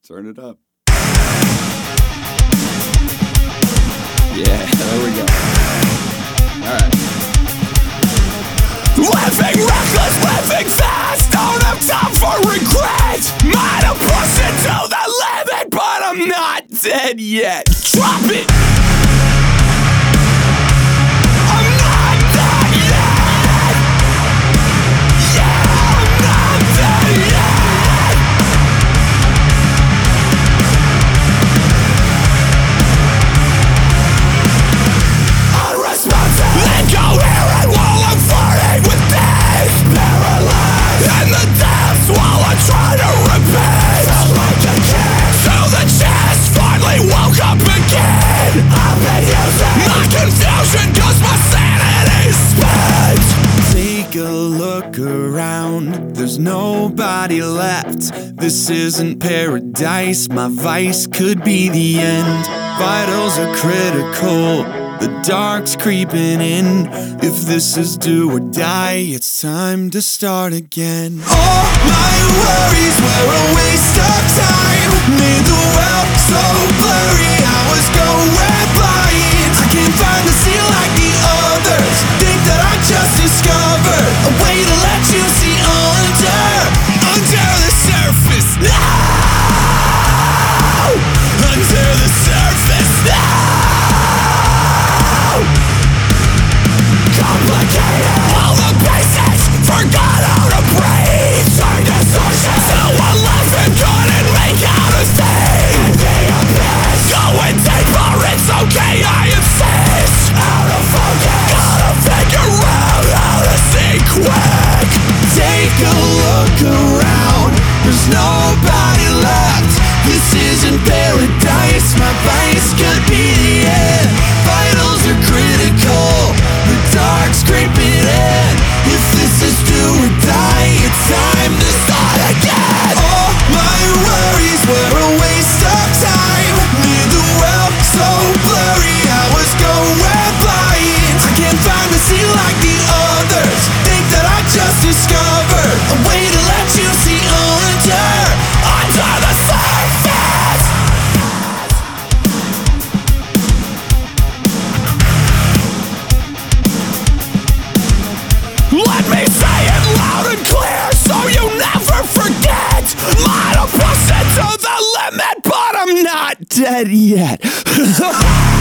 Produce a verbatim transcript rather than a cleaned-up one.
Turn it up. Yeah, there we go. Alright. Living reckless, living fast, don't have time for regret. Might have pushed it to the limit, but I'm not dead yet. Drop it! I'm not dead yet! Yeah, I'm not dead yet! Unresponsive, incoherent while I'm flirting with death. Paralyzed in the depths while I try to repeat. Felt like a kid to the chest, finally woke up again. I've been using my confusion cause my sanity's spent. Take a look around, there's nobody left. This isn't paradise, my vice could be the end. Vitals are critical, the dark's creeping in. If this is do or die, it's time to start again. All my worries were a waste of time. Made the world so blurry, I was going blind. I can't find the sea like the others. Think that I just discovered a way to let you see under, under the surface now. Under the surface now. Complicated, all the basics, forgot how to breathe. Turned to sources, so I left and couldn't make out a thing. In the abyss, going deeper, it's okay, I insist. Out of focus, gotta figure out how to see quick. Take a look around, there's nobody left. This isn't paradise, my vice could be the end. Vitals are critical, the dark's creeping in. If this is do or die, it's time to start again. All my worries were a waste of time. Made the world so blurry, I was going blind. I can't find the sea like the others. Think that I just discovered a way to let you see under, under the surface. Let me say it loud and clear so you never forget. Might have pushed it to the limit, but I'm not dead yet.